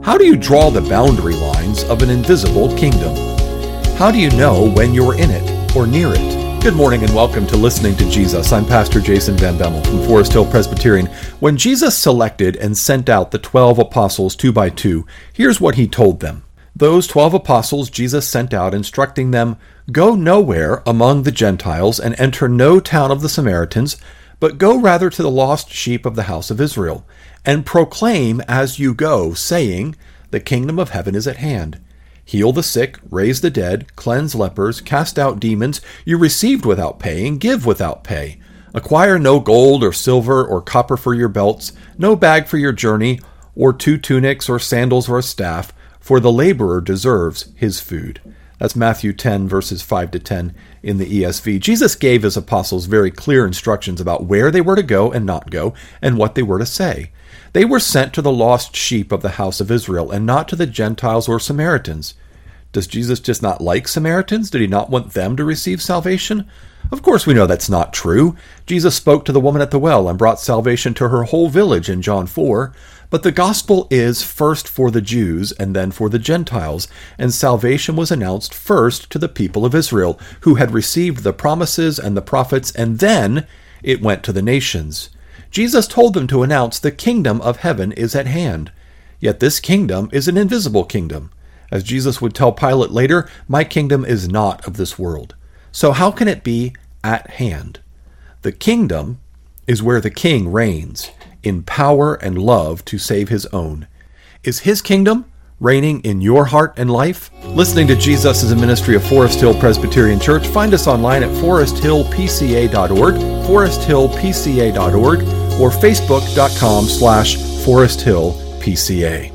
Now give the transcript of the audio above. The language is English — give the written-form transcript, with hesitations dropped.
How do you draw the boundary lines of an invisible kingdom? How do you know when you're in it or near it? Good morning and welcome to Listening to Jesus. I'm Pastor Jason Van Bemmel from Forest Hill Presbyterian. When Jesus selected and sent out the 12 apostles 2 by 2, here's what he told them. Those 12 apostles Jesus sent out, instructing them, "Go nowhere among the Gentiles and enter no town of the Samaritans, but go rather to the lost sheep of the house of Israel, and proclaim as you go, saying, the kingdom of heaven is at hand. Heal the sick, raise the dead, cleanse lepers, cast out demons. You received without paying, give without pay. Acquire no gold or silver or copper for your belts, no bag for your journey, or 2 tunics or sandals or a staff, for the laborer deserves his food." That's Matthew 10, verses 5 to 10 in the ESV. Jesus gave his apostles very clear instructions about where they were to go and not go, and what they were to say. They were sent to the lost sheep of the house of Israel, and not to the Gentiles or Samaritans. Does Jesus just not like Samaritans? Did he not want them to receive salvation? Of course we know that's not true. Jesus spoke to the woman at the well and brought salvation to her whole village in John 4. But the gospel is first for the Jews and then for the Gentiles, and salvation was announced first to the people of Israel, who had received the promises and the prophets, and then it went to the nations. Jesus told them to announce the kingdom of heaven is at hand. Yet this kingdom is an invisible kingdom. As Jesus would tell Pilate later, "My kingdom is not of this world." So how can it be at hand? The kingdom is where the king reigns, in power and love to save his own. Is his kingdom reigning in your heart and life? Listening to Jesus is a ministry of Forest Hill Presbyterian Church. Find us online at foresthillpca.org, foresthillpca.org, or facebook.com/foresthillpca.